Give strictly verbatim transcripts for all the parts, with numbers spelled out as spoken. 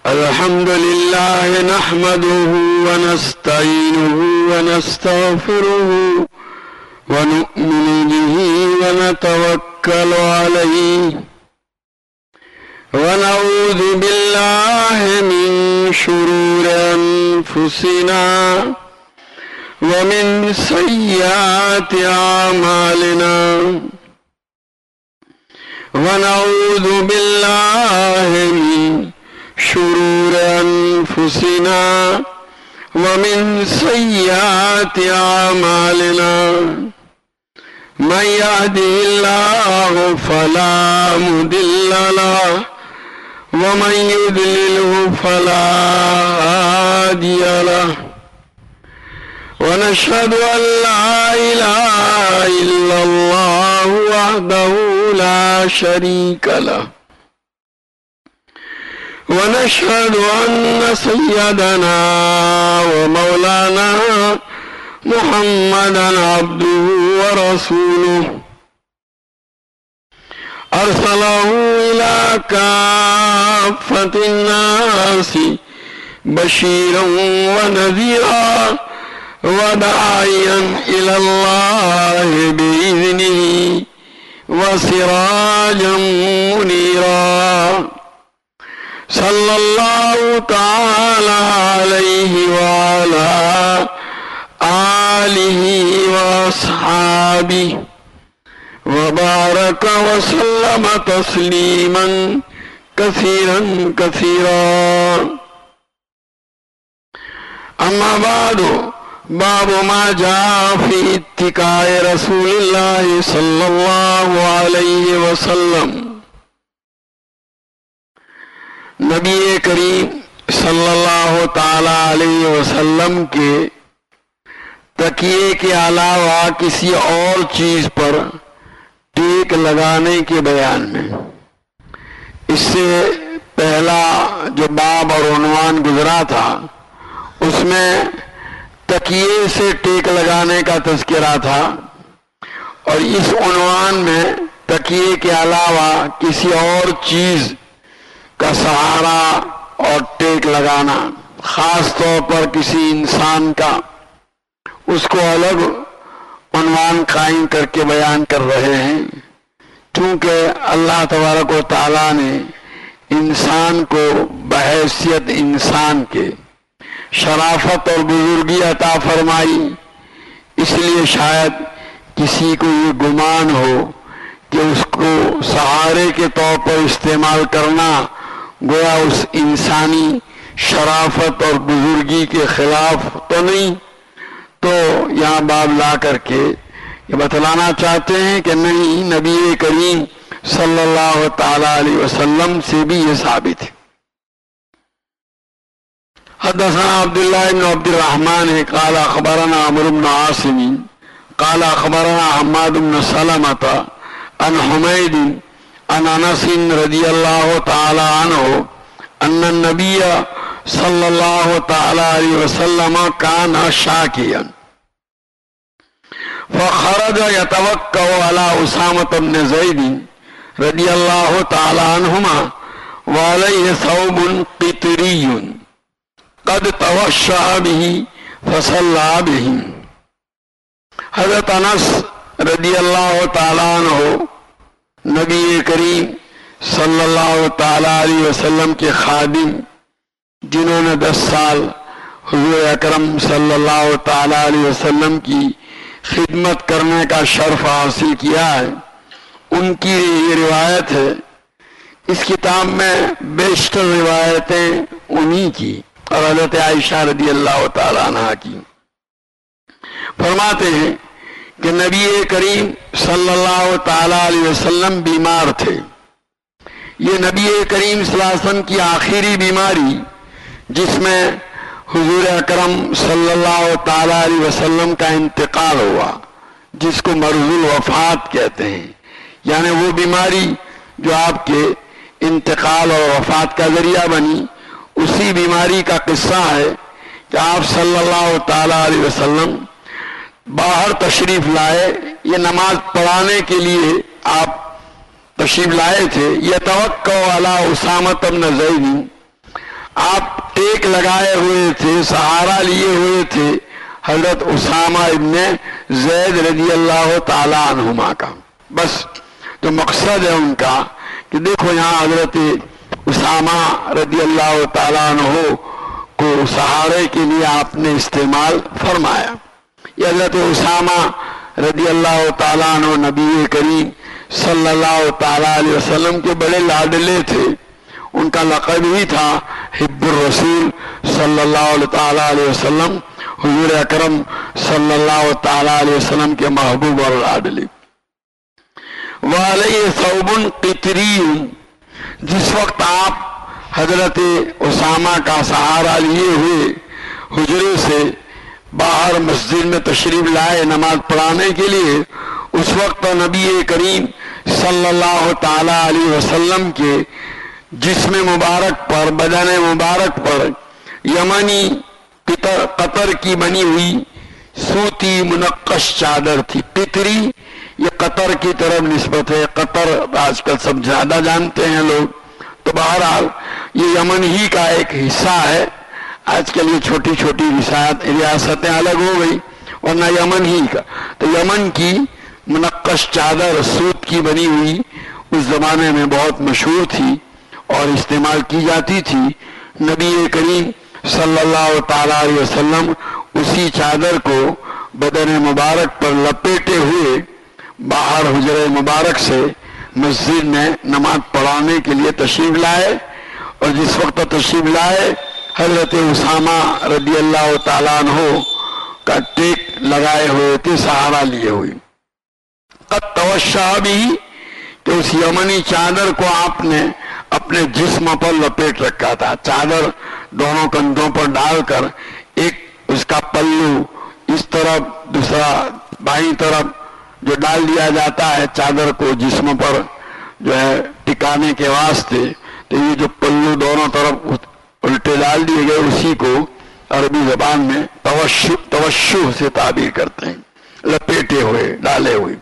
الحمد لله نحمده ونستعينه ونستغفره ونؤمن به ونتوكل عليه ونعوذ بالله من شرور أنفسنا ومن سيئات أعمالنا ونعوذ بالله من شرور أنفسنا ومن سيئات أعمالنا من يهده الله فلا مضل له ومن يضلله فلا هادي له ونشهد أن لا إله إلا الله وحده لا شريك له ونشهد أن سيدنا ومولانا محمدا عبده ورسوله أرسله إلى كافة الناس بشيرا ونذيرا وداعيا إلى الله بإذنه وسراجا منيرا صلى الله تعالى عليه وعلى آله وأصحابه وبارك وسلم تسليما كثيرا كثيرا. أما بعد، باب ما جاء في اتقاء رسول الله صلى الله عليه وسلم. نبی کریم صلی اللہ تعالی علیہ وسلم کے تکیے کے علاوہ کسی اور چیز پر ٹیک لگانے کے بیان میں. اس سے پہلا جو باب اور عنوان گزرا تھا اس میں تکیے سے ٹیک لگانے کا تذکرہ تھا، اور اس عنوان میں تکیے کے علاوہ کسی اور چیز کا سہارا اور ٹیک لگانا، خاص طور پر کسی انسان کا، اس کو الگ عنوان قائم کر کے بیان کر رہے ہیں. چونکہ اللہ تبارک و تعالیٰ نے انسان کو بحیثیت انسان کے شرافت اور بزرگی عطا فرمائی، اس لیے شاید کسی کو یہ گمان ہو کہ اس کو سہارے کے طور پر استعمال کرنا گویا اس انسانی شرافت اور بزرگی کے خلاف تو نہیں. تو یہاں باب لا کر کے یہ بتلانا چاہتے ہیں کہ نہیں، نبی کریم صلی اللہ تعالی علیہ وسلم سے بھی یہ ثابت ہے. حدثنا عبداللہ بن عبد الرحمن قال اخبرنا عمرو بن عاصم قال اخبرنا حماد بن سلمۃ عن حمید عن انس رضی اللہ تعالی عنہ ان النبی صلی اللہ تعالی علیہ وسلم کان شاکیا فخرج يتوكأ على أسامة بن زيد رضي الله تعالى عنهما وعليه ثوب قطري قد توشع به فصلى به. حضرت انس رضی اللہ تعالیٰ عنہ نبی کریم صلی اللہ تعالیٰ علیہ وسلم کے خادم، جنہوں نے دس سال حضور اکرم صلی اللہ تعالیٰ علیہ وسلم کی خدمت کرنے کا شرف حاصل کیا ہے، ان کی یہ روایت ہے. اس کتاب میں بیشتر روایتیں انہی کی اور حضرت عائشہ رضی اللہ تعالیٰ عنہ کی. فرماتے ہیں کہ نبی کریم صلی اللہ تعالیٰ علیہ وسلم بیمار تھے. یہ نبی کریم صلی اللہ علیہ وسلم کی آخری بیماری، جس میں حضور اکرم صلی اللہ تعالیٰ علیہ وسلم کا انتقال ہوا، جس کو مرض الوفات کہتے ہیں، یعنی وہ بیماری جو آپ کے انتقال اور وفات کا ذریعہ بنی، اسی بیماری کا قصہ ہے کہ آپ صلی اللہ تعالیٰ علیہ وسلم باہر تشریف لائے. یہ نماز پڑھانے کے لیے آپ تشریف لائے تھے. یہ توقع علی اسامہ بن زید، آپ ٹیک لگائے ہوئے تھے، سہارا لیے ہوئے تھے حضرت اسامہ ابن زید رضی اللہ تعالی عنہما کا۔ بس جو مقصد ہے ان کا کہ دیکھو یہاں حضرت اسامہ رضی اللہ تعالیٰ عنہ کو سہارے کے لیے آپ نے استعمال فرمایا۔ یہ حضرت اسامہ رضی اللہ تعالیٰ عنہ نبی کریم صلی اللہ تعالیٰ علیہ وسلم کے بڑے لاڈلے تھے، ان کا لقب ہی تھا حب الرسول صلی اللہ تعالیٰ علیہ وسلم، حضور اکرم صلی اللہ تعالیٰ علیہ وسلم کے محبوب اور لاڈلے۔ وعلیہ ثوب قطری، جس وقت آپ حضرت اسامہ کا سہارا لیے ہوئے حجرے سے باہر مسجد میں تشریف لائے نماز پڑھانے کے لیے، اس وقت نبی کریم صلی اللہ تعالی علیہ وسلم کے جسم مبارک پر، بدن مبارک پر یمنی قطر قطر کی بنی ہوئی سوتی منقش چادر تھی۔ قطری یہ قطر کی طرف نسبت ہے، قطر آج کل سب زیادہ جانتے ہیں لوگ، تو بہرحال یہ یمن ہی کا ایک حصہ ہے۔ آج کل یہ چھوٹی چھوٹی ریاستیں الگ ہو گئی، ورنہ یمن ہی کا، تو یمن کی منقش چادر سوت کی بنی ہوئی اس زمانے میں بہت مشہور تھی اور استعمال کی جاتی تھی۔ نبی کریم صلی اللہ تعالی علیہ وسلم اسی چادر کو بدن مبارک پر لپیٹے ہوئے باہر حجرہ مبارک سے مسجد میں نماز پڑھانے کے لیے تشریف لائے، اور جس وقت تشریف لائے حضرت اسامہ رضی اللہ تعالیٰ عنہ کا ٹیک لگائے ہوئے تھے، سہارا لیے ہوئے۔ قد توشہ بھی کہ اس یمنی چادر کو آپ نے اپنے جسم پر لپیٹ رکھا تھا، چادر دونوں کندھوں پر ڈال کر ایک اس کا پلو اس طرف دوسرا بائیں طرف جو ڈال دیا جاتا ہے چادر کو جسم پر جو ہے ٹکانے کے واسطے، تو یہ جو پلو دونوں طرف الٹے ڈال دیے گئے اسی کو عربی زبان میں توشہ توشہ سے تعبیر کرتے ہیں، لپیٹے ہوئے ڈالے ہوئے۔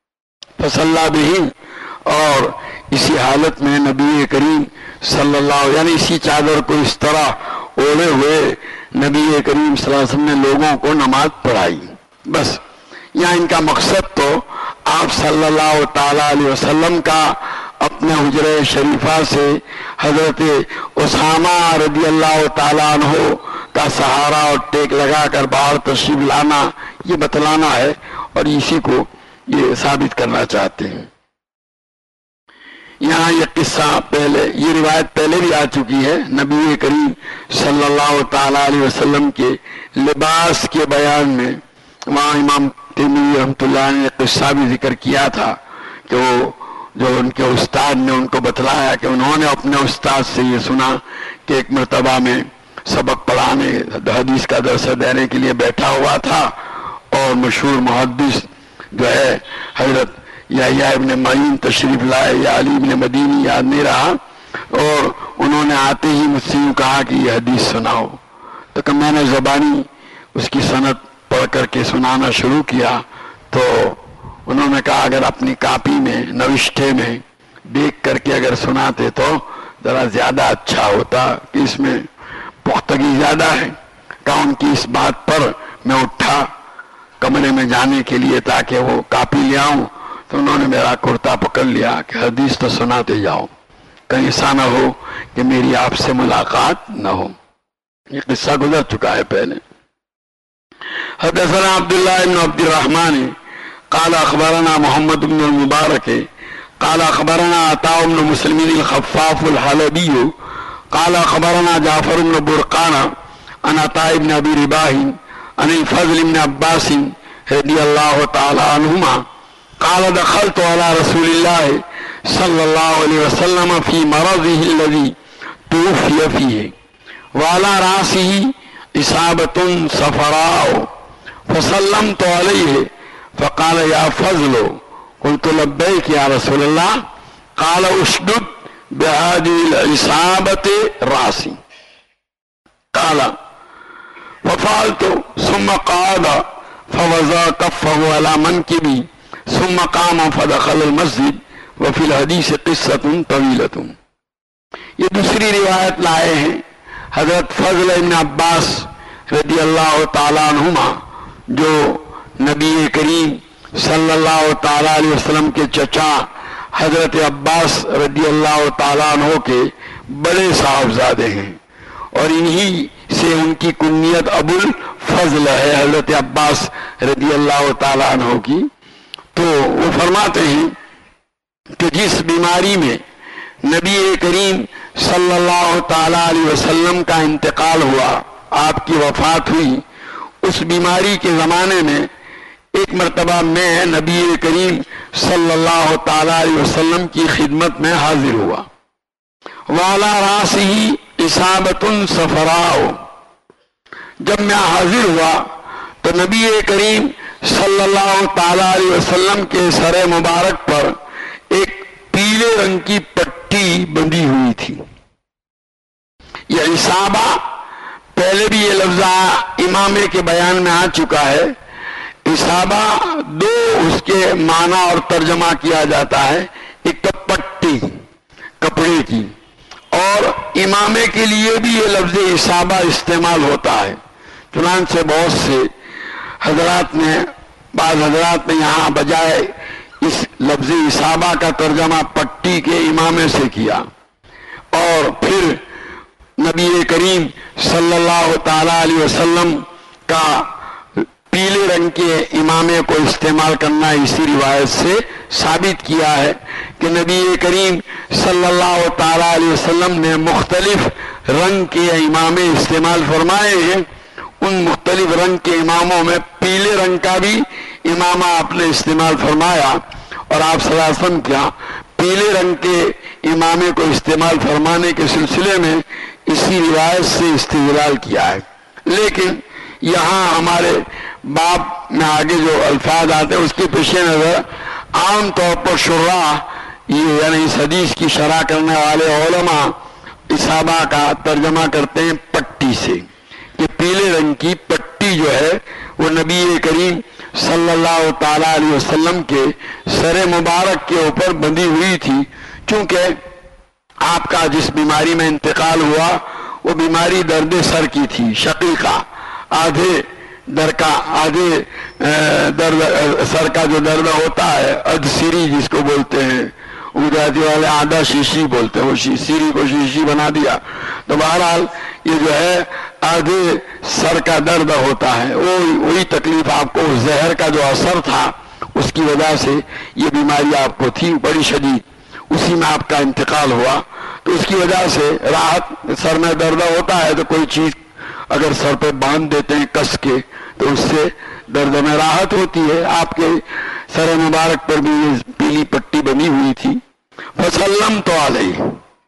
فصلی بہم، اور اسی حالت میں نبی کریم صلی اللہ یعنی اسی چادر کو اس طرح اوڑے ہوئے نبی کریم صلی اللہ علیہ وسلم نے لوگوں کو نماز پڑھائی۔ بس یہاں ان کا مقصد تو آپ صلی اللہ تعالیٰ علیہ وسلم کا اپنے حجرہ شریفہ سے حضرت اسامہ رضی اللہ تعالیٰ عنہ کا سہارا اور ٹیک لگا کر باہر تشریف لانا، یہ بتلانا ہے اور اسی کو یہ ثابت کرنا چاہتے ہیں۔ یہاں یہ قصہ پہلے، یہ روایت پہلے بھی آ چکی ہے، نبی کریم صلی اللہ تعالیٰ علیہ وسلم کے لباس کے بیان میں وہاں امام ترمذی رحمۃ اللہ نے قصہ بھی ذکر کیا تھا کہ وہ جو ان کے استاد نے ان کو بتلایا کہ انہوں نے اپنے استاد سے یہ سنا کہ ایک مرتبہ میں سبق پڑھانے حدیث کا درس دینے کے لیے بیٹھا ہوا تھا، اور مشہور محدث جو ہے حضرت یحییٰ ابن معین تشریف لائے، یا علی ابن مدینی یاد نہیں رہا، اور انہوں نے آتے ہی مجھ سے یوں کہا کہ یہ حدیث سناؤ، تو کہ میں نے زبانی اس کی سند پڑھ کر کے سنانا شروع کیا، تو انہوں نے کہا اگر اپنی کاپی میں نوشتے میں دیکھ کر کے اگر سناتے تو ذرا زیادہ اچھا ہوتا کہ اس میں پختگی زیادہ ہے۔ کہ ان کی اس بات پر میں اٹھا کمرے میں جانے کے لیے تاکہ وہ کاپی لے آؤں، تو انہوں نے میرا کرتا پکڑ لیا کہ حدیث تو سناتے جاؤ، کہیں ایسا نہ ہو کہ میری آپ سے ملاقات نہ ہو۔ یہ قصہ گزر چکا ہے پہلے۔ حدثنا عبداللہ بن عبد الرحمن قال اخبرنا محمد بن المبارک قال اخبرنا عطاء بن مسلم الخفاف الحلبی قال اخبرنا جعفر بن برقان عن عطاء بن ابی رباح عن الفضل بن عباس رضی اللہ تعالی عنہما قال دخلت على رسول الله صلى الله عليه وسلم في مرضه الذي توفي فيه وعلى رأسه إصابة صفراء فسلمت عليه فقال يا فضل قلت لبيك يا رسول الله قال اشدد بهذه الإصابة رأسي قال ففعلت ثم قعد فوضع كفه على منكبي ثم قام فدخل المسجد وفي الحديث قصة طويلة۔ یہ دوسری روایت لائے ہیں حضرت فضل ابن عباس رضی اللہ تعالیٰ عنہما جو نبی کریم صلی اللہ تعالیٰ علیہ وسلم کے چچا حضرت عباس رضی اللہ تعالیٰ عنہ کے بڑے صاحبزادے ہیں، اور انہی سے ان کی کنیت ابو الفضل ہے، حضرت عباس رضی اللہ تعالیٰ عنہ کی۔ تو وہ فرماتے ہیں کہ جس بیماری میں نبی کریم صلی اللہ تعالیٰ علیہ وسلم کا انتقال ہوا، آپ کی وفات ہوئی، اس بیماری کے زمانے میں ایک مرتبہ میں نبی کریم صلی اللہ تعالیٰ علیہ وسلم کی خدمت میں حاضر ہوا۔ وعلی راسہ اصابۃ صفراء، جب میں حاضر ہوا تو نبی کریم صلی اللہ تعالیٰ علیہ وسلم کے سر مبارک پر ایک پیلے رنگ کی پٹی بندھی ہوئی تھی۔ یہ اصابہ پہلے بھی یہ لفظ امامے کے بیان میں آ چکا ہے۔ اصابہ دو اس کے معنی اور ترجمہ کیا جاتا ہے، ایک تو پٹی کپڑے کی، اور امامے کے لیے بھی یہ لفظ اصابہ استعمال ہوتا ہے۔ چنانچہ بہت سے حضرات نے بعض حضرات نے یہاں بجائے اس لفظ اصابہ کا ترجمہ پٹی کے امامے سے کیا، اور پھر نبی کریم صلی اللہ تعالیٰ علیہ وسلم کا پیلے رنگ کے امامے کو استعمال کرنا اسی روایت سے ثابت کیا ہے کہ نبی کریم صلی اللہ تعالیٰ علیہ وسلم نے مختلف رنگ کے امامے استعمال فرمائے ہیں۔ ان مختلف رنگ کے اماموں میں پیلے رنگ کا بھی امامہ آپ نے استعمال فرمایا، اور آپ صلی اللہ علیہ وسلم کیا پیلے رنگ کے امامے کو استعمال فرمانے کے سلسلے میں اسی روایت سے استدلال کیا ہے۔ لیکن یہاں ہمارے باب میں آگے جو الفاظ آتے ہیں اس کے پیش نظر عام طور پر شراح یہ یعنی اس حدیث کی شرح کرنے والے علماء اصابہ کا ترجمہ کرتے ہیں پٹی سے، کہ پیلے رنگ کی پٹی جو ہے وہ نبی کریم صلی اللہ تعالیٰ علیہ وسلم کے سر مبارک کے اوپر بندھی ہوئی تھی، چونکہ آپ کا جس بیماری میں انتقال ہوا وہ بیماری درد سر کی تھی، شقیقہ، آدھے در کا آدھے درد سر کا جو درد ہوتا ہے ادھ سیری جس کو بولتے ہیں، گجراتی والے آدھا شیشی بولتے ہیں، وہ سیری کو شیشی بنا دیا، تو بہرحال یہ جو ہے آدھے سر کا درد ہوتا ہے، وہ وہی تکلیف آپ کو زہر کا جو اثر تھا اس کی وجہ سے یہ بیماری آپ کو تھی بڑی شدید، اسی میں آپ کا انتقال ہوا، تو اس کی وجہ سے راحت، سر میں درد ہوتا ہے تو کوئی چیز اگر سر پہ باندھ دیتے ہیں کس کے تو اس سے درد میں راحت ہوتی ہے۔ آپ کے سر مبارک پر بھی یہ پیلی پٹی بنی ہوئی تھی۔ فسلم تو علیہ،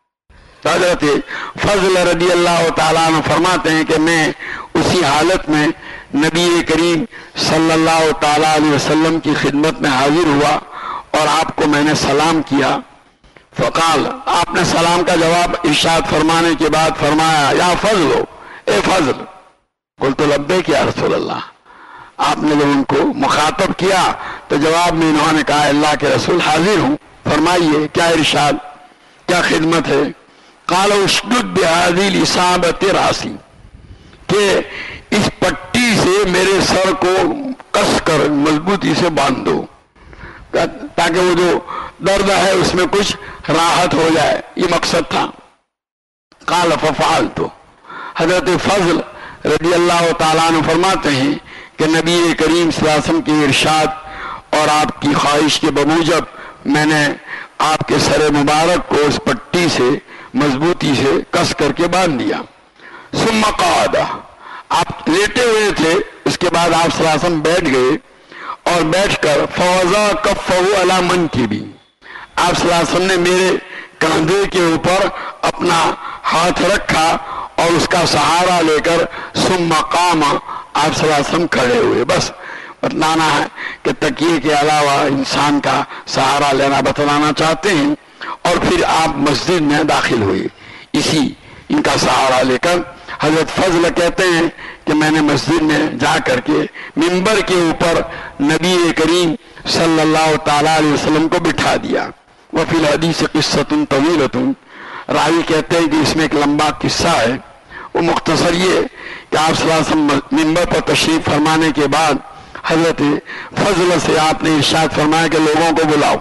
حضرت فضل رضی اللہ تعالیٰ عنہ فرماتے ہیں کہ میں اسی حالت میں نبی کریم صلی اللہ تعالیٰ علیہ وسلم کی خدمت میں حاضر ہوا اور آپ کو میں نے سلام کیا۔ فقال، آپ نے سلام کا جواب ارشاد فرمانے کے بعد فرمایا، یا فضل، اے فضل، قلت لبیک یا رسول اللہ۔ آپ نے جب ان کو مخاطب کیا تو جواب میں انہوں نے کہا، اللہ کے رسول حاضر ہوں، فرمائیے کیا ارشاد، کیا خدمت ہے؟ قال اشدد بهذه الاصابة راسی، کہ اس پٹی سے میرے سر کو کس کر مضبوطی سے باندھ دو تاکہ وہ جو درد ہے اس میں کچھ راحت ہو جائے، یہ مقصد تھا۔ قال ففعلت، حضرت فضل رضی اللہ تعالیٰ عنہ فرماتے ہیں کہ نبی کریم صلی اللہ علیہ وسلم کی ارشاد اور آپ کی خواہش کے بموجب میں نے آپ کے سر مبارک کو اس پٹی سے مضبوطی سے کس کر کے باندھ دیا۔ ثم قعد، آپ لیٹے ہوئے تھے، اس کے بعد آپ صلی اللہ علیہ وسلم بیٹھ گئے اور بیٹھ کر فوضا کفہ علی منکبی، آپ صلی اللہ علیہ وسلم نے میرے کاندھے کے اوپر اپنا ہاتھ رکھا اور اس کا سہارا لے کر ثم قام، آپ صلی اللہ علیہ وسلم کھڑے ہوئے۔ بس بتلانا ہے کہ تکیے کے علاوہ انسان کا سہارا لینا بتلانا چاہتے ہیں، اور پھر آپ مسجد میں داخل ہوئے اسی ان کا سہارا لے کر۔ حضرت فضل کہتے ہیں کہ میں نے مسجد میں جا کر کے منبر کے اوپر نبی کریم صلی اللہ تعالیٰ علیہ وسلم کو بٹھا دیا۔ وفی الحدیث قصۃ طویلۃ، راوی کہتے ہیں کہ اس میں ایک لمبا قصہ ہے، وہ مختصر یہ کہ آپ صلی اللہ علیہ وسلم منبر پر تشریف فرمانے کے بعد حضرت فضل سے آپ نے ارشاد فرمایا کہ لوگوں کو بلاؤ.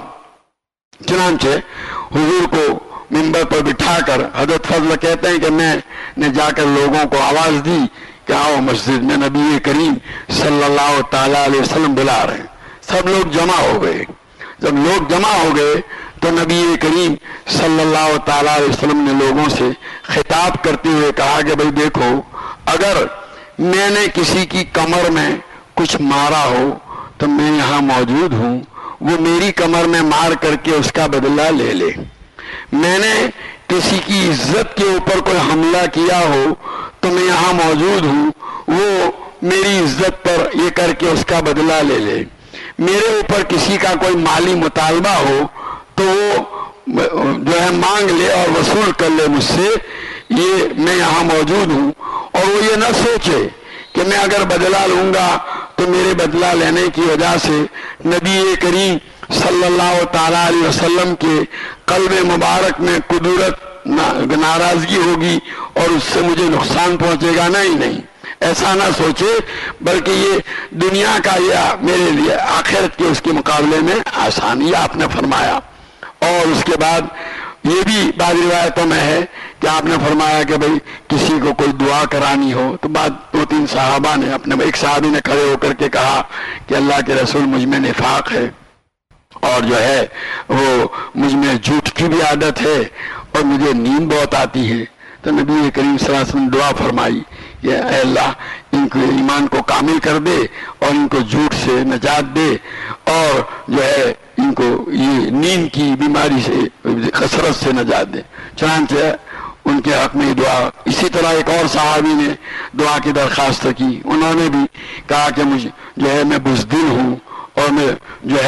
چنانچہ حضور کو منبر پر بٹھا کر حضرت فضل کہتے ہیں کہ میں نے جا کر لوگوں کو آواز دی کہ آؤ مسجد میں نبی کریم صلی اللہ تعالیٰ علیہ وسلم بلا رہے ہیں. سب لوگ جمع ہو گئے. جب لوگ جمع ہو گئے تو نبی کریم صلی اللہ تعالیٰ علیہ وسلم نے لوگوں سے خطاب کرتے ہوئے کہا کہ بھئی دیکھو، اگر میں نے کسی کی کمر میں کچھ مارا ہو تو میں یہاں موجود ہوں، وہ میری کمر میں مار کر کے اس کا بدلہ لے لے. میں نے کسی کی عزت کے اوپر کوئی حملہ کیا ہو تو میں یہاں موجود ہوں، وہ میری عزت پر یہ کر کے اس کا بدلہ لے لے. میرے اوپر کسی کا کوئی مالی مطالبہ ہو تو وہ جو ہے مانگ لے اور وصول کر لے مجھ سے، یہ میں یہاں موجود ہوں. اور وہ یہ نہ سوچے کہ میں اگر بدلہ لوں گا تو میرے بدلہ لینے کی وجہ سے نبی کریم صلی اللہ تعالیٰ علیہ وسلم کے قلب مبارک میں قدرت ناراضگی ہوگی اور اس سے مجھے نقصان پہنچے گا. نہیں نہیں ایسا نہ سوچے، بلکہ یہ دنیا کا یہ میرے لیے آخرت کے اس کے مقابلے میں آسانی آپ نے فرمایا. اور اس کے بعد یہ بھی بعض روایتوں میں ہے کہ آپ نے فرمایا کہ بھئی کسی کو کوئی دعا کرانی ہو تو بعد دو تین صحابہ نے اپنے ایک صحابی نے کھڑے ہو کر کے کہا کہ اللہ کے رسول مجھ میں نفاق ہے اور جو ہے وہ مجھ میں جھوٹ کی بھی عادت ہے اور مجھے نیند بہت آتی ہے. تو نبی کریم صلی اللہ علیہ وسلم دعا فرمائی کہ اے اللہ ان کو ایمان کو کامل کر دے اور ان کو جھوٹ سے نجات دے اور جو ہے ان کو یہ نیند کی بیماری سے کثرت سے نجات دے. چنانچہ ان کے حق میں دعا. اسی طرح ایک اور صحابی نے دعا کی درخواست کی. انہوں نے بھی کہا کہ مجھے جو ہے میں بزدل ہوں اور میں جو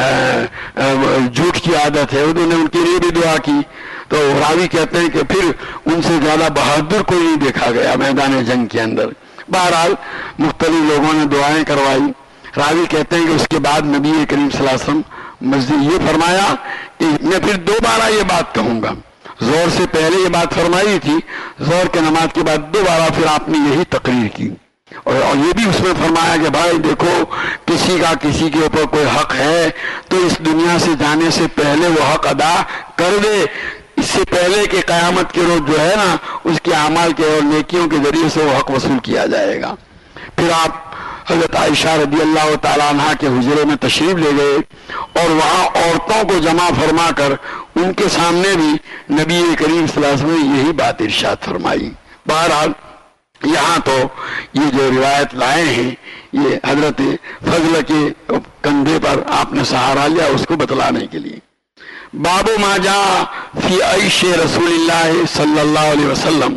ہے جھوٹ کی عادت ہے. انہوں نے ان کے لیے بھی دعا کی. تو راوی کہتے ہیں کہ پھر ان سے زیادہ بہادر کوئی نہیں دیکھا گیا میدان جنگ کے اندر. بہرحال مختلف لوگوں نے دعائیں کروائی. راوی کہتے ہیں کہ اس کے بعد نبی کریم صلی اللہ علیہ وسلم مسجد یہ فرمایا کہ میں پھر دوبارہ یہ بات کہوں گا. زور سے پہلے یہ بات فرمائی تھی، زور کے نماز کے بعد دوبارہ پھر آپ نے یہی تقریر کی اور یہ بھی اس میں فرمایا کہ بھائی دیکھو کسی کا کسی کے اوپر کوئی حق ہے تو اس دنیا سے جانے سے پہلے وہ حق ادا کر دے، اس سے پہلے کہ قیامت کے روز جو ہے نا اس کے اعمال کے اور نیکیوں کے ذریعے سے وہ حق وصول کیا جائے گا. پھر آپ حضرت عائشہ رضی اللہ تعالیٰ عنہ کے حجرے میں تشریف لے گئے اور وہاں عورتوں کو جمع فرما کر ان کے سامنے بھی نبی کریم صلی اللہ علیہ وسلم نے یہی بات ارشاد فرمائی. بہرحال یہاں تو یہ جو روایت لائے ہیں یہ حضرت فضل کے کندھے پر آپ نے سہارا لیا اس کو بتلانے کے لیے. باب ما جاء فی عیش رسول اللہ صلی اللہ علیہ وسلم.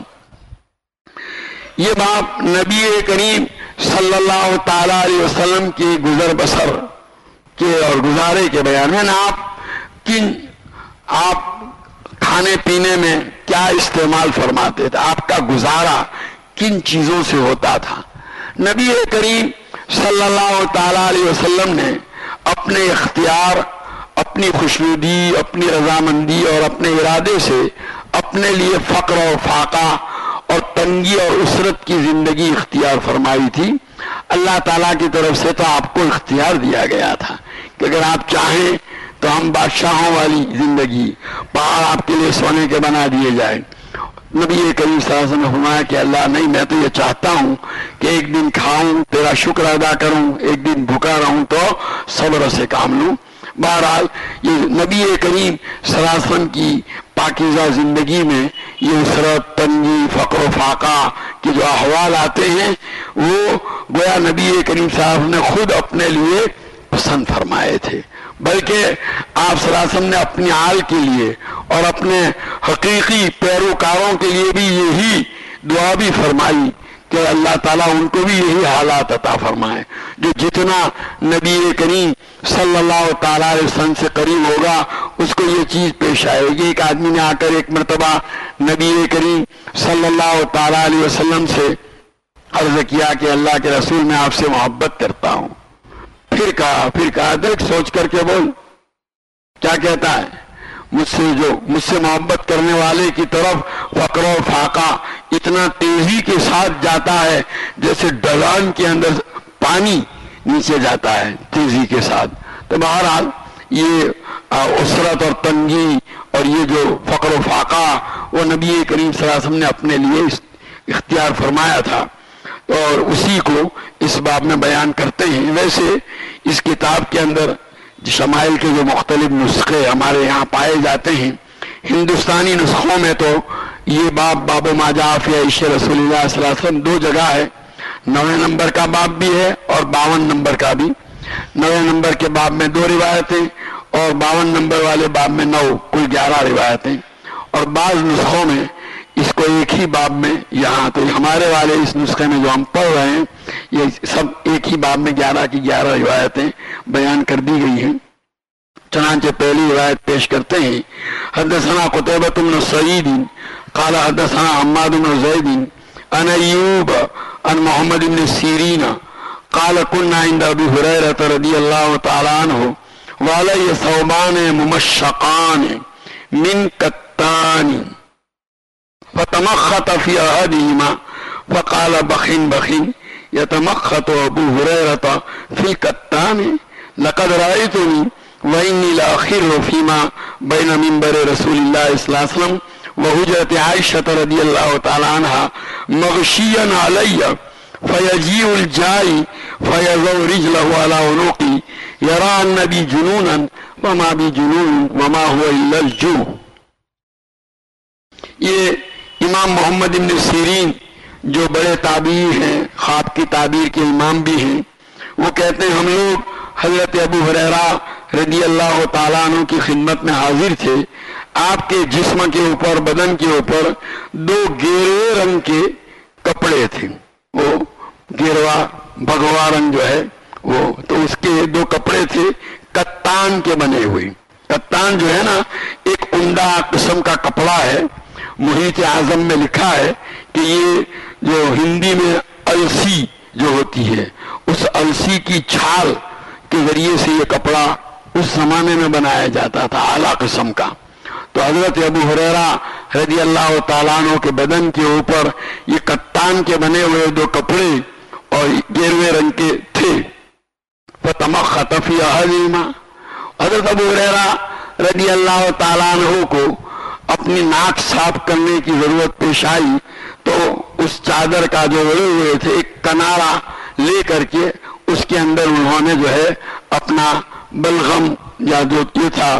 یہ باب نبی کریم صلی اللہ تعالی علیہ وسلم کی گزر بسر کے اور گزارے کے بیان ہے نا. آپ کن آپ کھانے پینے میں کیا استعمال فرماتے تھے، آپ کا گزارا کن چیزوں سے ہوتا تھا. نبی کریم صلی اللہ تعالی علیہ وسلم نے اپنے اختیار، اپنی خوشنودی، اپنی رضامندی اور اپنے ارادے سے اپنے لیے فقر اور فاقہ اور تنگی اور اسرت کی زندگی اختیار فرمائی تھی. اللہ تعالیٰ کی طرف سے تو آپ کو اختیار دیا گیا تھا کہ اگر آپ چاہیں تو ہم بادشاہوں والی زندگی، پہاڑ آپ کے لیے سونے کے بنا دیے جائیں. نبی کریم صلی اللہ علیہ وسلم نے فرمایا کہ اللہ نہیں، میں تو یہ چاہتا ہوں کہ ایک دن کھاؤں تیرا شکر ادا کروں، ایک دن بھوکا رہوں تو صبر سے کام لوں. بہرحال یہ نبی کریم صلی اللہ علیہ وسلم کی پاکیزہ زندگی میں یہ اسرت، تنگی، فقر و فاقہ کے جو احوال آتے ہیں وہ گویا نبی کریم صلی اللہ علیہ وسلم نے خود اپنے لیے پسند فرمائے تھے، بلکہ آپ صلی اللہ علیہ وسلم نے اپنی آل کے لیے اور اپنے حقیقی پیروکاروں کے لیے بھی یہی دعا بھی فرمائی کہ اللہ تعالیٰ ان کو بھی یہی حالات عطا فرمائے. جو جتنا نبی کریم صلی اللہ تعالیٰ علیہ وسلم سے قریب ہوگا اس کو یہ چیز پیش آئے گی. ایک آدمی نے آ کر ایک مرتبہ نبی کریم صلی اللہ تعالیٰ علیہ وسلم سے عرض کیا کہ اللہ کے رسول میں آپ سے محبت کرتا ہوں. پھر کہا پھر کہا دیکھ سوچ کر کے بول کیا کہتا ہے. مجھ سے جو مجھ سے محبت کرنے والے کی طرف فقر و فاقہ اتنا تیزی کے ساتھ جاتا ہے جیسے ڈھلان کے اندر پانی نیچے جاتا ہے تیزی کے ساتھ. تو بہرحال یہ اسرت اور تنگی اور یہ جو فقر و فاقہ وہ نبی کریم صلی اللہ علیہ وسلم نے اپنے لیے اختیار فرمایا تھا اور اسی کو اس باب میں بیان کرتے ہیں. ویسے اس کتاب کے اندر شمائل کے جو مختلف نسخے ہمارے یہاں پائے جاتے ہیں، ہندوستانی نسخوں میں تو یہ باب باب ما جاء فی عیش رسول اللہ صلی اللہ علیہ وسلم دو جگہ ہے. نوے نمبر کا باب بھی ہے اور باون نمبر کا بھی. نوے نمبر کے باب میں دو روایتیں اور باون نمبر والے باب میں نو، کل گیارہ روایتیں. اور بعض نسخوں میں اس کو ایک ہی باب میں، یہاں تو ہمارے والے اس نسخے میں جو ہم پڑھ رہے ہیں یہ سب ایک ہی باب میں گیارہ کی گیارہ روایتیں بیان کر دی گئی ہیں. چنانچہ پہلی روایت پیش کرتے ہیں. حدثنا قتیبہ بن سعید قال حدثنا حماد بن زید عن ایوب عن محمد بن سیرین قال كنا عند ابي هريره رضي الله تعالى عنه وعليه ثوبان ممشقان من كتان فتمخط في احدهما فقال بخن بخن يتمخط ابو هريره في الكتان لقد رايتني واني لاخر فيما بين منبر رسول الله صلى الله عليه وسلم وحجرة عائشة رضي الله تعالى عنها مغشيا علي فيجيء الجاي فيضع رجله على عنقي يرى النبي جنونا وما بي جنون وما هو الا الجوع. یہ امام محمد بن سیرین جو بڑے تعبیر ہیں، خواب کی تعبیر کے امام بھی ہیں، وہ کہتے ہیں ہم لوگ حضرت ابو ہریرہ رضی اللہ تعالیٰ عنہ کی خدمت میں حاضر تھے. آپ کے جسم کے اوپر، بدن کے اوپر دو گیروے رنگ کے کپڑے تھے. وہ گیروا بھگوا رنگ جو ہے وہ، تو اس کے دو کپڑے تھے کتان کے بنے ہوئے. کتان جو ہے نا ایک عمدہ قسم کا کپڑا ہے. محیط اعظم میں لکھا ہے کہ یہ جو ہندی میں السی جو ہوتی ہے اس السی کی چھال کے ذریعے سے یہ کپڑا اس زمانے میں بنایا جاتا تھا، اعلیٰ قسم کا. تو حضرت ابو ہریرہ رضی اللہ تعالیٰ عنہ کے بدن کے اوپر یہ کتان کے بنے ہوئے دو کپڑے اور گیروے رنگ کے تھے. فتمخط فی احدہما، حضرت ابو ہریرہ رضی اللہ تعالیٰ عنہ کو اپنی ناک صاف کرنے کی ضرورت پیش آئی تو اس چادر کا جو اوڑھے ہوئے تھے ایک کنارا لے کر کے اس کے اندر انہوں نے جو ہے اپنا بلغم یا جو یہ تھا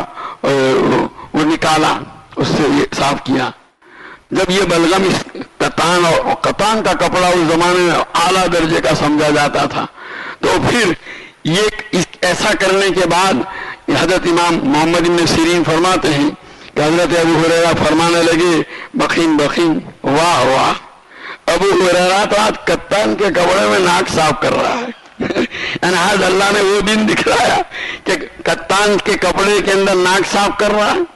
وہ نکالا، اس سے یہ صاف کیا. جب یہ بلغم اس کتان اور کتان کا کپڑا اس زمانے میں اعلیٰ درجے کا سمجھا جاتا تھا، تو پھر یہ ایسا کرنے کے بعد حضرت امام محمد بن سیرین فرماتے ہیں کہ حضرت ابو ہریرہ فرمانے لگے بخین بخین، واہ واہ، ابو ہریرہ تو آج کتان کے کپڑے میں ناک صاف کر رہا ہے. یعنی آج اللہ نے وہ دن دکھلایا کہ کتان کے کپڑے کے اندر ناک صاف کر رہا ہے.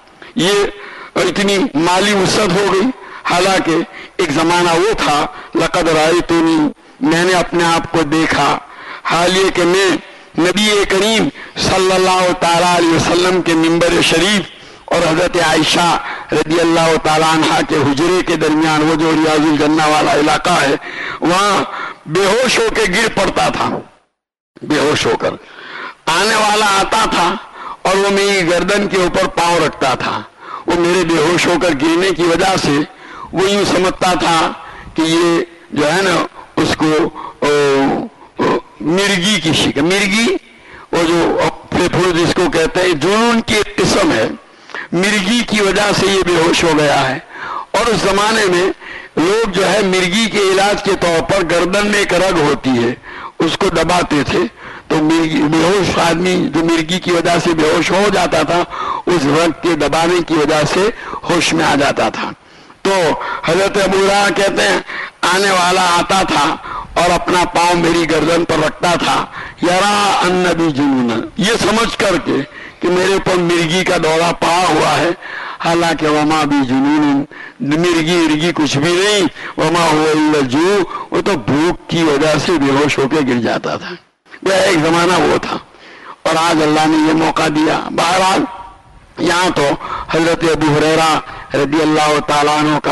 یہ اتنی مالی وسعت ہو گئی. حالانکہ ایک زمانہ وہ تھا لقد رأیتنی، میں نے اپنے آپ کو دیکھا، حال یہ کہ میں نبی کریم صلی اللہ تعالیٰ علیہ وسلم کے منبر شریف اور حضرت عائشہ رضی اللہ تعالیٰ عنہ کے حجرے کے درمیان، وہ جو ریاض الجنہ والا علاقہ ہے، وہاں بے ہوش ہو کے گر پڑتا تھا. بے ہوش ہو کر آنے والا آتا تھا اور وہ میری گردن کے اوپر پاؤں رکھتا تھا. وہ میرے بے ہوش ہو کر گرنے کی وجہ سے وہ یوں سمجھتا تھا کہ یہ جو ہے نا اس کو او, او, مرگی کی شکل، مرگی وہ جو پھیپھڑ جس کو کہتے ہیں، جنون کی ایک قسم ہے. مرگی کی وجہ سے یہ بے ہوش ہو گیا ہے. اور اس زمانے میں لوگ جو ہے مرگی کے علاج کے طور پر گردن میں ایک رگ ہوتی ہے اس کو دباتے تھے، تو بے ہوش آدمی جو مرگی کی وجہ سے بے ہوش ہو جاتا تھا اس رگ کے دبانے کی وجہ سے ہوش میں آ جاتا تھا. تو حضرت ابو ہریرہ کہتے ہیں آنے والا آتا تھا اور اپنا پاؤں میری گردن پر رکھتا تھا، یرا النبی جنون، یہ سمجھ کر کے کہ میرے اوپر مرگی کا دورہ پڑا ہوا ہے. حالانکہ وما بھی جنون، مرگی ارگی کچھ بھی نہیں، وما هو الا الجوع، وہ تو بھوک کی وجہ سے بے ہوش ہو کے گر جاتا تھا. وہ ایک زمانہ وہ تھا اور آج اللہ نے یہ موقع دیا. بہرحال یہاں تو حضرت ابو ہریرہ رضی اللہ تعالیٰ عنہ کا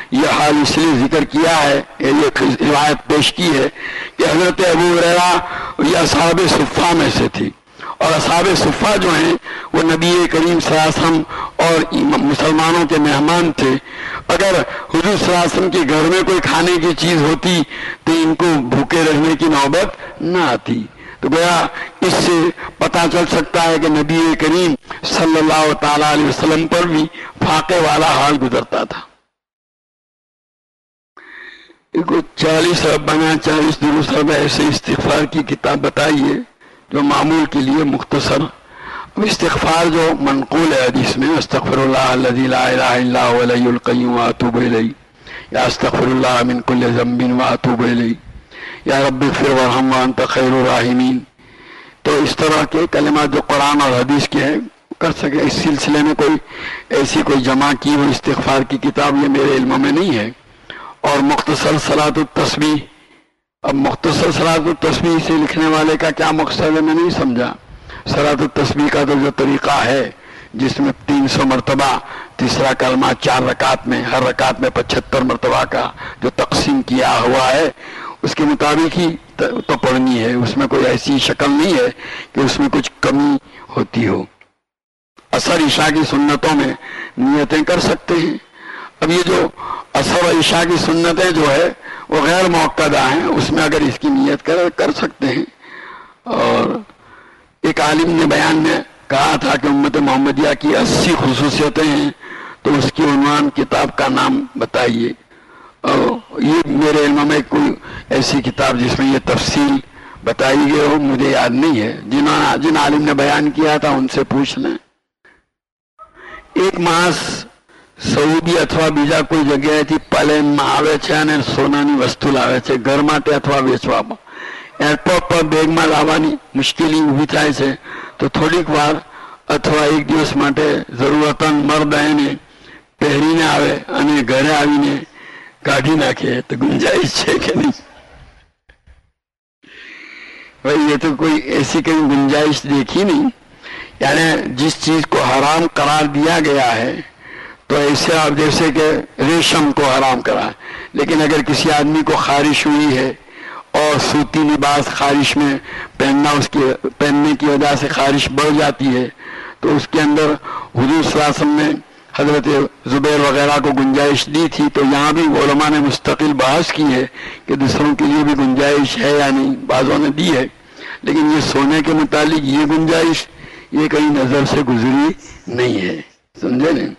یہ حال اس لیے ذکر کیا ہے، یہ روایت پیش کی ہے کہ حضرت ابو ہریرہ یہ اصحاب صفہ میں سے تھی، اور اصحاب صفہ جو ہیں وہ نبی کریم صلی اللہ علیہ وسلم اور مسلمانوں کے مہمان تھے۔ اگر حضور صلی اللہ علیہ وسلم کے گھر میں کوئی کھانے کی چیز ہوتی تو ان کو بھوکے رہنے کی نوبت نہ آتی۔ تو گویا اس سے پتہ چل سکتا ہے کہ نبی کریم صلی اللہ تعالی علیہ وسلم پر بھی فاقے والا حال گزرتا تھا۔ چالیس بنا چالیس دروس اب ایسے استغفار کی کتاب بتائیے جو معمول کے لیے مختصر۔ اب استغفار جو منقول ہے حدیث میں، استغفر اللہ الذی لا الہ الا هو الحی القیوم واتوب الیہ، یا استغفر اللہ من کل ذنب واتوب الیہ، یا رب اغفر وارحم وانت خیر الراحمین، تو اس طرح کے کلمات جو قرآن اور حدیث کے ہیں کر سکے۔ اس سلسلے میں کوئی ایسی کوئی جمع کی وہ استغفار کی کتاب یہ میرے علم میں نہیں ہے۔ اور مختصر صلاۃ التسبیح، اب مختصر صلاۃ التسبیح سے لکھنے والے کا کیا مقصد ہے میں نہیں سمجھا۔ صلاۃ التسبیح کا تو جو طریقہ ہے جس میں تین سو مرتبہ تیسرا کلمہ چار رکعت میں، ہر رکعت میں پچہتر مرتبہ کا جو تقسیم کیا ہوا ہے اس کے مطابق ہی تو پڑھنی ہے، اس میں کوئی ایسی شکل نہیں ہے کہ اس میں کچھ کمی ہوتی ہو۔ اثر عشاء کی سنتوں میں نیتیں کر سکتے ہیں۔ اب یہ جو اثر و عشاء کی سنتیں جو ہے وہ غیر موقدہ ہیں، اس میں اگر اس کی نیت کر کر سکتے ہیں۔ اور ایک عالم نے بیان میں کہا تھا کہ امت محمدیہ کی اسی خصوصیتیں ہیں، تو اس کی عنوان کتاب کا نام بتائیے۔ اور یہ میرے علم میں کوئی ایسی کتاب جس میں یہ تفصیل بتائی گئی ہو مجھے یاد نہیں ہے، جنہوں جن عالم نے بیان کیا تھا ان سے پوچھ لیں۔ ایک ماس સઉદી અથવા બીજા કોઈ જગ્યાએથી પ્લેનમાં આવે છે અને સોનાની વસ્તુ લાવે છે ઘર માટે અથવા વેચવામાં, એરપોર્ટ પર બેગમાં લાવવાની મુશ્કેલી ઊભી થાય છે, તો થોડીક વાર અથવા એક દિવસ માટે જરૂરતમંદ મર્દ એને પહેરીને આવે અને ઘરે આવીને કાઢી નાખે તો ગુંજાઈશ છે કે નહીં? भाई ये तो कोई ऐसी कहीं गुंजाइश देखी नहीं। यानी जिस चीज को हराम करार दिया गया है तो ऐसे आप जैसे कि रेशम को हराम करा है, लेकिन अगर किसी आदमी को खारिश हुई है और सूती लिबास खारिश में पहनना, उसके पहनने की वजह से खारिश बढ़ जाती है, तो उसके अंदर हुजूर सल्लल्लाहु अलैहि वसल्लम ने हजरत जुबैर वगैरह को गुंजाइश दी थी। तो यहाँ भी उलमा ने मुस्तकिल बहस की है कि दूसरों के लिए भी गुंजाइश है या नहीं, बाज़ों ने दी है, लेकिन ये सोने के मुतालिक ये गुंजाइश ये कहीं नजर से गुजरी नहीं है, समझे नहीं?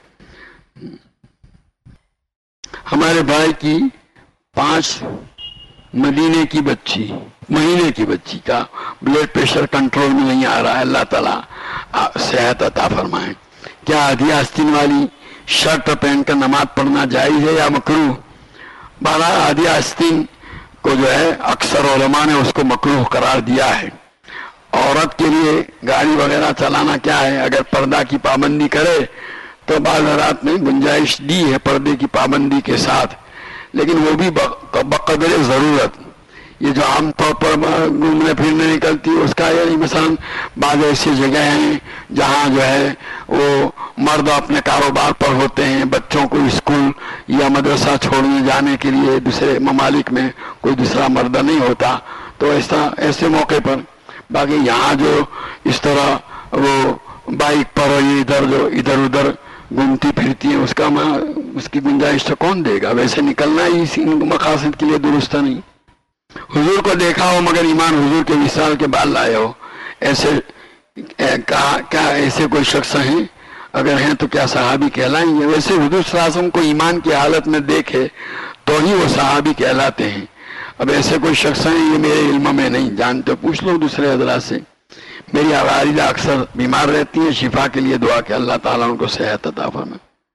हमारे भाई की पांच मदीने की बच्ची महीने की बच्ची का ब्लड प्रेशर कंट्रोल में नहीं आ रहा है, अल्लाह ताला सेहत अता फरमाए। क्या आधी आस्तीन वाली शर्ट पहन कर नमाज पढ़ना जायज है या मकरूह? बारह आधी आस्तीन को जो है अक्सर उलमा ने उसको मकरूह करार दिया है। औरत के लिए गाड़ी वगैरह चलाना क्या है, अगर पर्दा की पाबंदी करे तो बाज़ हज़रात ने गुंजाइश दी है पर्दे की पाबंदी के साथ, लेकिन वो भी बक़दर ज़रूरत। ये जो आम तौर पर घूमने फिरने निकलती है उसका यानी मसलन बाद ऐसी जगह हैं जहाँ जो है वो मर्द अपने कारोबार पर होते हैं, बच्चों को स्कूल या मदरसा छोड़ने जाने के लिए दूसरे ममालिक में कोई दूसरा मर्द नहीं होता, तो ऐसा ऐसे मौके पर। बाकी यहाँ जो इस तरह वो बाइक पर इधर जो इधर उधर घूमती फिरती है उसका उसकी गुंजाइश तो कौन देगा? वैसे निकलना ही इसी मकासद के लिए दुरुस्त नहीं। हुजूर को देखा हो मगर ईमान हुजूर के विशाल के बाद लाए हो, ऐसे कहा क्या ऐसे कोई शख्स हैं? अगर हैं तो क्या सहाबी कहलाएंगे? वैसे हुजूर सल्लल्लाहु अलैहि वसल्लम को ईमान की हालत में देखे तो ही वो सहाबी कहलाते हैं। अब ऐसे कोई शख्स हैं ये मेरे इल्म में नहीं जानते, पूछ लो दूसरे हजरात से। मेरी वालिदा अक्सर बीमार रहती है, शिफा के लिए दुआ कि अल्लाह ताला उनको सेहत अता फरमाए।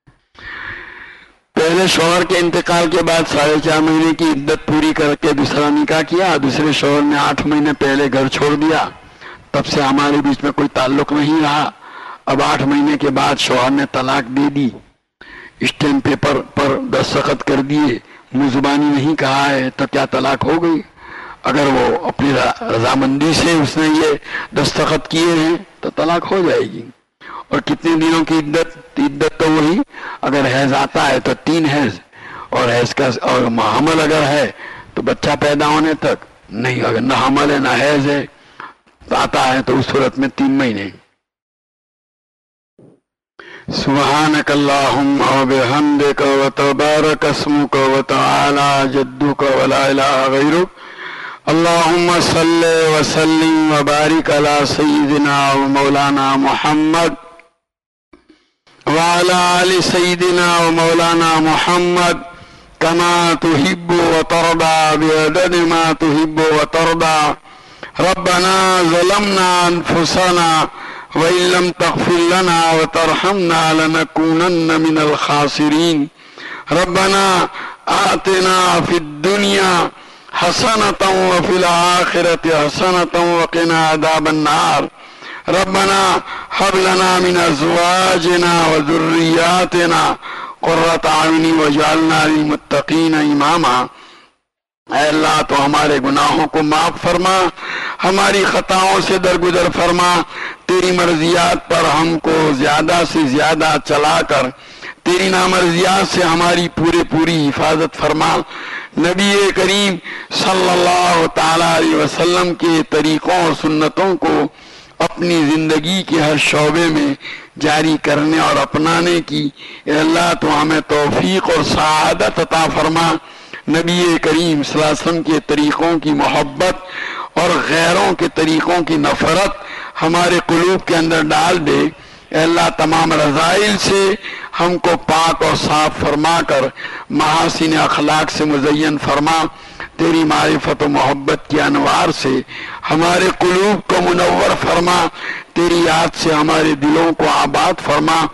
पहले शौहर के इंतकाल के बाद साढ़े चार महीने की इद्दत पूरी करके दूसरा निकाह किया, दूसरे शौहर ने आठ महीने पहले घर छोड़ दिया, तब से हमारे बीच में कोई ताल्लुक नहीं रहा। अब आठ महीने के बाद शौहर ने तलाक दे दी, स्टैम्प पेपर पर दस्तखत कर दिए, मुंह जुबानी नहीं कहा है, तो क्या तलाक हो गई? अगर वो अपनी रजामंदी से उसने ये दस्तखत किए हैं तो तलाक हो जाएगी। और कितने दिनों की इद्दत? इद्दत तो वही, अगर हैज आता है तो तीन हैज, اور حیض کا اور حمل اگر ہے تو بچہ پیدا ہونے تک نہیں، اگر نہ حمل ہے نہ حیض ہے آتا ہے تو اس صورت میں تین مہینے. سبحانک اللہم وبحمدک وتبارک اسمک وتعالی جدک ولا الہ غیرک. اللہم صلی وسلم وبارک علی سیدنا و مولانا محمد وعلی آل سیدنا و مولانا محمد کما تحب وترضى بعدد ما تحب وترضى. ربنا ظلمنا انفسنا وإن لم تغفر لنا وترحمنا لنكونن من الخاسرين. ربنا آتنا في الدنيا حسنة وفي الآخرة حسنة وقنا عذاب النار. ربنا هب لنا من أزواجنا وذرياتنا قرة أعين واجعلنا للمتقين إماما. اے اللہ تو ہمارے گناہوں کو معاف فرما، ہماری خطاؤں سے درگزر فرما، تیری مرضیات پر ہم کو زیادہ سے زیادہ چلا کر تیری نامرضیات سے ہماری پورے پوری حفاظت فرما. نبی کریم صلی اللہ تعالی علیہ وسلم کے طریقوں اور سنتوں کو اپنی زندگی کے ہر شعبے میں جاری کرنے اور اپنانے کی اے اللہ تو ہمیں توفیق اور سعادت عطا فرما. نبی کریم صلی اللہ علیہ وسلم کے طریقوں کی محبت اور غیروں کے طریقوں کی نفرت ہمارے قلوب کے اندر ڈال دے. اے اللہ تمام رذائل سے ہم کو پاک اور صاف فرما کر محاسن اخلاق سے مزین فرما. تیری معرفت و محبت کی انوار سے ہمارے قلوب کو منور فرما. تیری یاد سے ہمارے دلوں کو آباد فرما.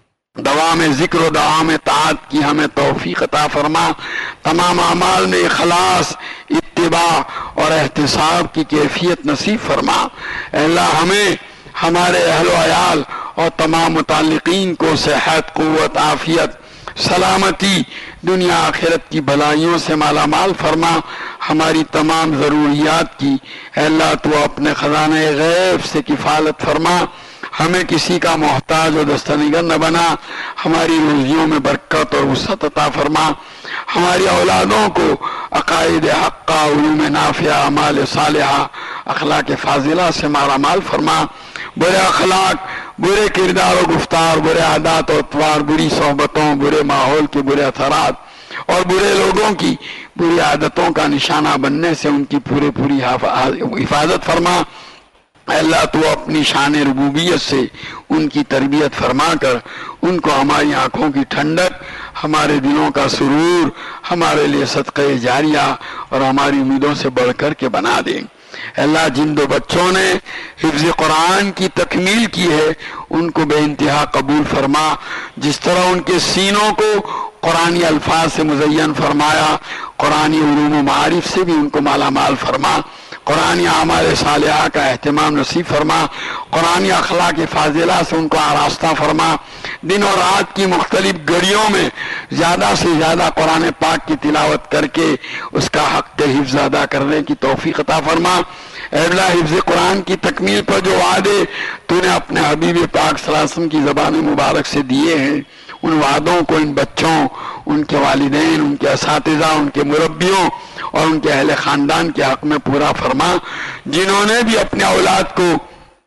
دوام ذکر و دوام طاعت کی ہمیں توفیق عطا فرما. تمام اعمال میں اخلاص، اتباع اور احتساب کی کیفیت نصیب فرما. اے اللہ ہمیں، ہمارے اہل و عیال اور تمام متعلقین کو صحت، قوت، عافیت، سلامتی، دنیا آخرت کی بھلائیوں سے مالا مال فرما. ہماری تمام ضروریات کی اے اللہ تو اپنے خزانہ غیب سے کفالت فرما. ہمیں کسی کا محتاج و دستنگر نہ بنا. ہماری روزیوں میں برکت اور وسعت عطا فرما. ہماری اولادوں کو عقائد حقہ، علوم نافعہ، اعمال صالحہ، اخلاق فاضلہ سے مالا مال فرما. برے اخلاق، برے کردار و گفتار، برے عادات و اطوار، بری صحبتوں، برے ماحول کے برے اثرات اور برے لوگوں کی بری عادتوں کا نشانہ بننے سے ان کی پورے پوری حفاظت فرما. اے اللہ تو اپنی شان ربوبیت سے ان کی تربیت فرما کر ان کو ہماری آنکھوں کی ٹھنڈک، ہمارے دلوں کا سرور، ہمارے لیے صدقہ جاریہ اور ہماری امیدوں سے بڑھ کر کے بنا دیں. اے اللہ جن دو بچوں نے حفظ قرآن کی تکمیل کی ہے ان کو بے انتہا قبول فرما. جس طرح ان کے سینوں کو قرآنی الفاظ سے مزین فرمایا، قرآنی علوم و معارف سے بھی ان کو مالا مال فرما. قرآنی اعمال صالحہ کا اہتمام نصیب فرما. قرآنی اخلاق فاضلہ سے ان کو آراستہ فرما. دن اور رات کی مختلف گھڑیوں میں زیادہ سے زیادہ قرآن پاک کی تلاوت کر کے اس کا حق حفظ ادا کرنے کی توفیق عطا فرما. اے اللہ حفظ قرآن کی تکمیل پر جو وعدے تو نے اپنے حبیب پاک صلی اللہ علیہ وسلم کی زبان مبارک سے دیے ہیں، ان وعدوں کو ان بچوں، ان کے والدین، ان کے اساتذہ، ان کے مربیوں اور ان کے اہل خاندان کے حق میں پورا فرما. جنہوں نے بھی اپنے اولاد کو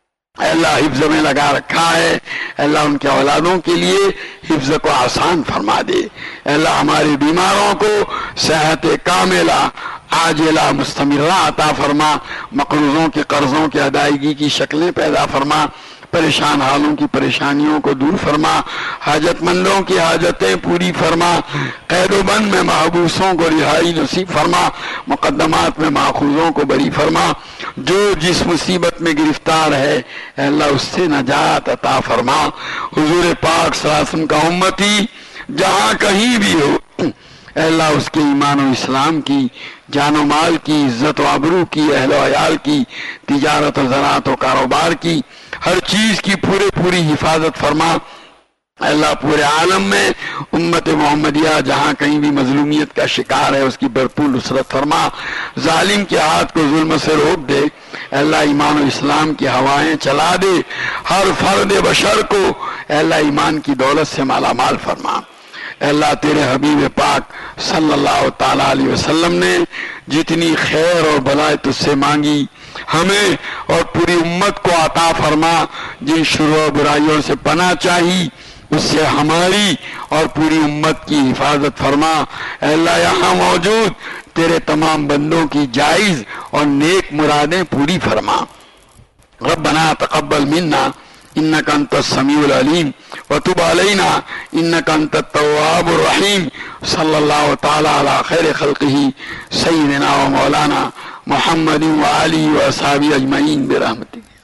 اے اللہ حفظ میں لگا رکھا ہے، اے اللہ ان کے اولادوں کے لیے حفظ کو آسان فرما دے. اے اللہ ہمارے بیماروں کو صحت کاملہ عاجلہ مستمرہ عطا فرما. مقروضوں کے قرضوں کی ادائیگی کی شکلیں پیدا فرما. پریشان حالوں کی پریشانیوں کو دور فرما. حاجت مندوں کی حاجتیں پوری فرما. قید و بند میں محبوسوں کو رہائی نصیب فرما. مقدمات میں ماخوذوں کو بری فرما. جو جس مصیبت میں گرفتار ہے اے اللہ اس سے نجات عطا فرما. حضور پاک صلی اللہ علیہ وسلم کا امتی جہاں کہیں بھی ہو اے اللہ اس کے ایمان و اسلام کی، جان و مال کی، عزت و آبرو کی، اہل و عیال کی، تجارت و زراعت و کاروبار کی، ہر چیز کی پورے پوری حفاظت فرما. اے اللہ پورے عالم میں امت محمدیہ جہاں کہیں بھی مظلومیت کا شکار ہے اس کی بھرپور نصرت فرما. ظالم کے ہاتھ کو ظلم سے روک دے. اے اللہ ایمان و اسلام کی ہوائیں چلا دے. ہر فرد بشر کو اے اللہ ایمان کی دولت سے مالا مال فرما. اے اللہ تیرے حبیب پاک صلی اللہ تعالیٰ علیہ وسلم نے جتنی خیر اور بھلائی تجھ سے مانگی ہمیں اور پوری امت کو عطا فرما، جن شرور و برائیوں سے پناہ چاہی اس سے ہماری اور پوری امت کی حفاظت فرما۔ اے اللہ یہاں موجود تیرے تمام بندوں کی جائز اور نیک مرادیں پوری فرما۔ ربنا تقبل منا انك انت السميع العليم وتب علينا انك انت التواب الرحيم۔ صلى الله تعالى على خير خلقه سيدنا ومولانا محمد وآله وأصحابه أجمعين برحمتك۔